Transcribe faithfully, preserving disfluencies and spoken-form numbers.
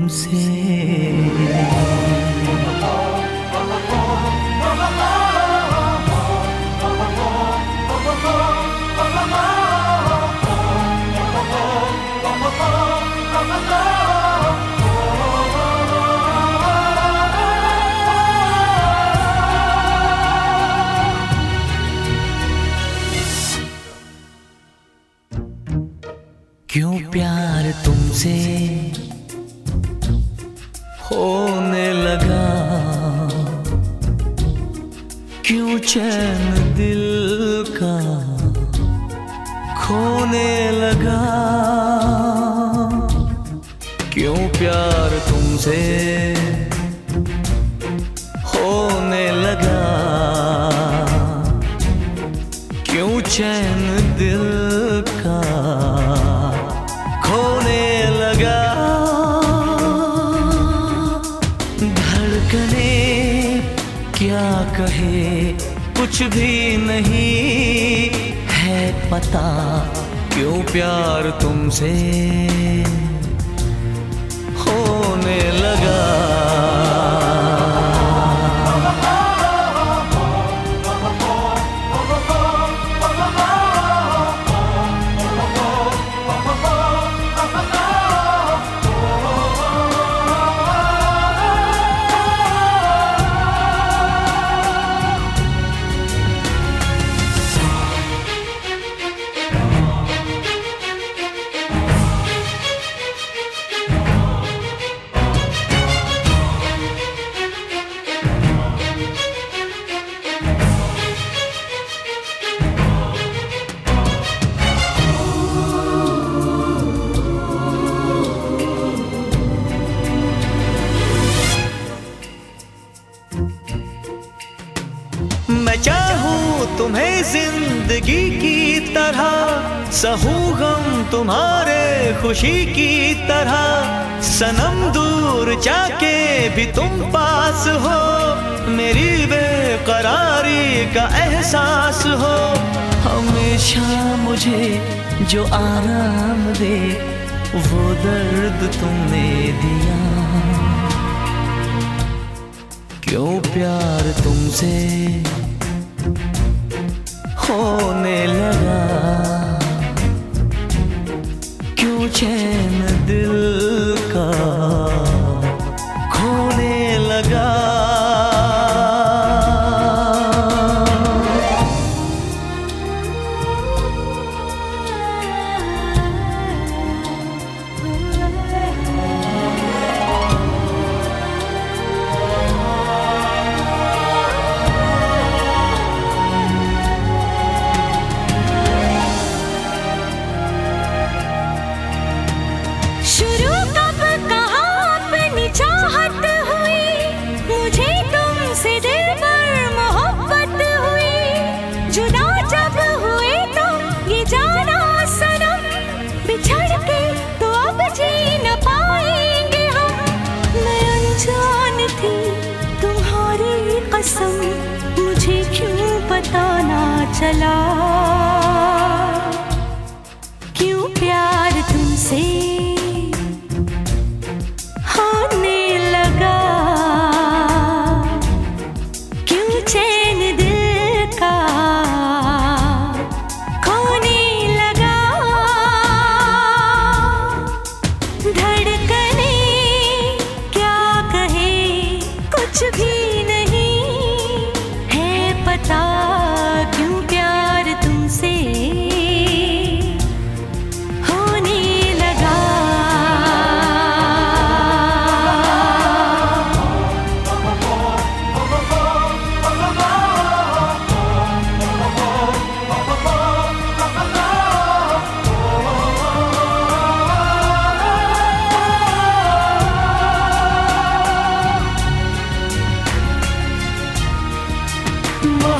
तुमसे। क्यों प्यार तुमसे होने लगा, क्यों चैन दिल का खोने लगा, क्यों प्यार तुमसे होने लगा, क्यों चैन दिल का खोने लगा। धड़कने क्या कहे कुछ भी नहीं है पता, क्यों प्यार तुमसे होने लगा। मैं चाहूँ तुम्हें जिंदगी की तरह, सहूँ गम तुम्हारे खुशी की तरह, सनम दूर जाके भी तुम पास हो, मेरी बेकरारी का एहसास हो। हमेशा मुझे जो आराम दे वो दर्द तुमने दिया, क्यों प्यार तुमसे होने लगा, क्यों चैन दिल का खोने लगा। मुझे क्यों पता ना चला, क्यों प्यार तुमसे होने लगा, क्यों चैन दिल का खोने लगा। धड़कने क्या कहे कुछ भी क्यों प्यार तुमसे होने लगा। Ma